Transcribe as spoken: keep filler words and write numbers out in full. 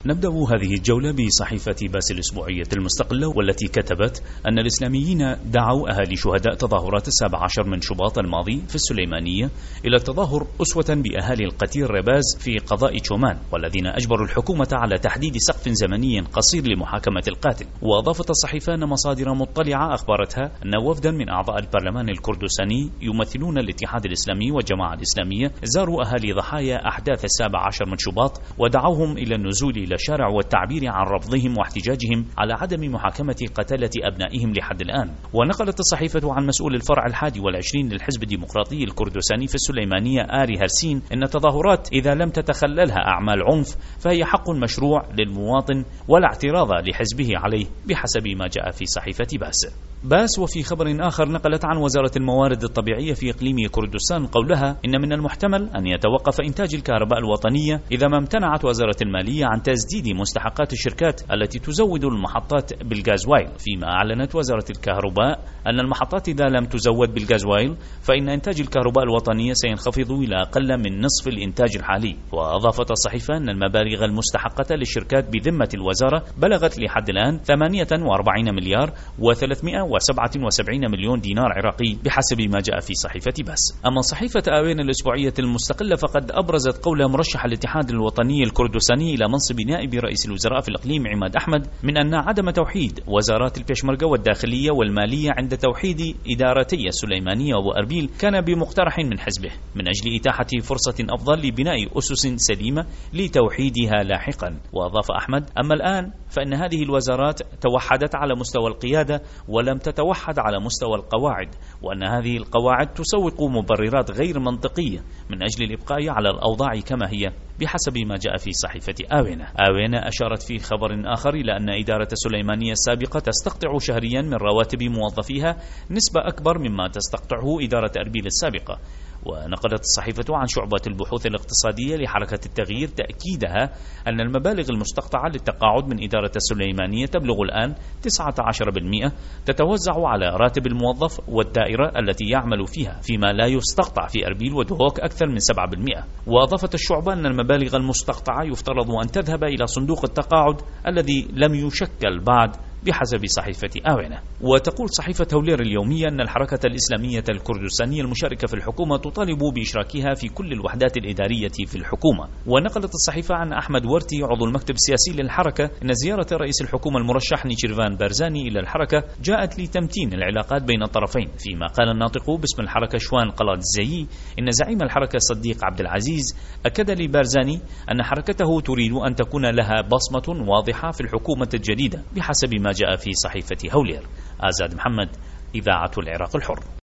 نبدأ هذه الجولة بصحيفة باس الأسبوعية المستقلة، والتي كتبت أن الإسلاميين دعوا أهالي شهداء تظاهرات السابع عشر من شباط الماضي في السليمانية إلى التظاهر أسوة بأهالي القتيل رباز في قضاء تشومان، والذين أجبروا الحكومة على تحديد سقف زمني قصير لمحاكمة القاتل. وأضافت الصحيفة أن مصادر مطلعة أخبرتها أن وفدا من أعضاء البرلمان الكردستاني يمثلون الاتحاد الإسلامي والجماعة الإسلامية زاروا أهالي ضحايا أحداث السابع عشر من شباط ودعوهم إلى النزول إلى الشارع والتعبير عن رفضهم واحتجاجهم على عدم محاكمة قتلة أبنائهم لحد الآن. ونقلت الصحيفة عن مسؤول الفرع الحادي والعشرين للحزب الديمقراطي الكردستاني في السليمانية آري هرسين أن التظاهرات إذا لم تتخللها أعمال عنف فهي حق مشروع للمواطن ولا اعتراض لحزبه عليه، بحسب ما جاء في صحيفة باس. باس وفي خبر آخر نقلت عن وزارة الموارد الطبيعية في إقليم كردستان قولها إن من المحتمل أن يتوقف إنتاج الكهرباء الوطنية إذا ما امتنعت وزارة المالية عن تسديد مستحقات الشركات التي تزود المحطات بالغازوايل، فيما أعلنت وزارة الكهرباء أن المحطات إذا لم تزود بالغازوايل فإن إنتاج الكهرباء الوطنية سينخفض إلى أقل من نصف الإنتاج الحالي. وأضافت الصحيفة أن المبالغ المستحقة للشركات بذمة الوزارة بلغت لحد الآن ثمانية وأربعين مليار وثلاثمائة وسبعة وسبعين مليون دينار عراقي، بحسب ما جاء في صحيفة باس. أما صحيفة آوين الأسبوعية المستقلة فقد أبرزت قول مرشح الاتحاد الوطني الكردستاني إلى منصب نائب رئيس الوزراء في الإقليم عماد أحمد من أن عدم توحيد وزارات البيشمركة والداخلية والمالية عند توحيد إدارتي السليمانية وأربيل كان بمقترح من حزبه من أجل إتاحة فرصة أفضل لبناء أسس سليمة لتوحيدها لاحقا. وأضاف أحمد: أما الآن فإن هذه الوزارات توحدت على مستوى القيادة ولم تتوحد على مستوى القواعد، وأن هذه القواعد تسوق مبررات غير منطقية من أجل الإبقاء على الأوضاع كما هي، بحسب ما جاء في صحيفة آوينة. آوينة أشارت في خبر آخر إلى أن إدارة السليمانية السابقة تستقطع شهريا من رواتب موظفيها نسبة أكبر مما تستقطعه إدارة أربيل السابقة. ونقلت الصحيفة عن شعبة البحوث الاقتصادية لحركة التغيير تأكيدها أن المبالغ المستقطعة للتقاعد من إدارة السليمانية تبلغ الآن تسعة عشر بالمئة تتوزع على راتب الموظف والدائرة التي يعمل فيها، فيما لا يستقطع في أربيل ودهوك أكثر من سبعة بالمئة. وأضافت الشعبة أن المبالغ المستقطعة يفترض أن تذهب إلى صندوق التقاعد الذي لم يشكل بعد، بحسب صحيفة آوينة. وتقول صحيفة هولير اليومية أن الحركة الإسلامية الكردستانية المشاركة في الحكومة تطالب بإشراكها في كل الوحدات الإدارية في الحكومة. ونقلت الصحيفة عن أحمد ورتي عضو المكتب السياسي للحركة أن زيارة رئيس الحكومة المرشح نيشيرفان بارزاني إلى الحركة جاءت لتمتين العلاقات بين الطرفين، فيما قال الناطق باسم الحركة شوان قلاد الزيي إن زعيم الحركة صديق عبد العزيز أكد لبارزاني أن حركته تريد أن تكون لها بصمة واضحة في الحكومة الجديدة، بحسب ما جاء في صحيفة هولير. آزاد محمد، إذاعة العراق الحر.